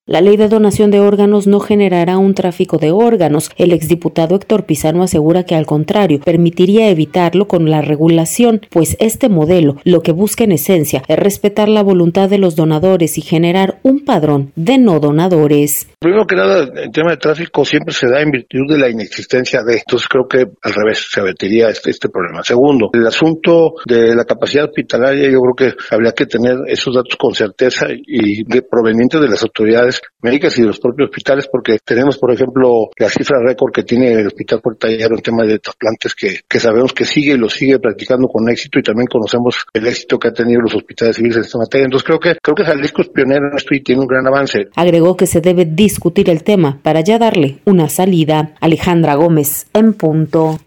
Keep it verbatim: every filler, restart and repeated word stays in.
La ley de donación de órganos no generará un tráfico de órganos. El exdiputado Héctor Pizano asegura que al contrario, permitiría evitarlo con la regulación, pues este modelo lo que busca en esencia es respetar la voluntad de los donadores y generar un padrón de no donadores. Primero que nada, el tema de tráfico siempre se da en virtud de la inexistencia de, entonces creo que al revés se avertiría este, este problema. Segundo, el asunto de la capacidad hospitalaria, yo creo que habría que tener esos datos con certeza y de provenientes de las autoridades médicas y de los propios hospitales, porque tenemos, por ejemplo, la cifra récord que tiene el Hospital Puerta de Hierro en tema de trasplantes que, que sabemos que sigue y lo sigue practicando con éxito, y también conocemos el éxito que han tenido los hospitales civiles en esta materia. Entonces creo que creo que Jalisco es pionero en esto y tiene un gran avance. Agregó que se debe discutir el tema para ya darle una salida. Alejandra Gómez, en punto.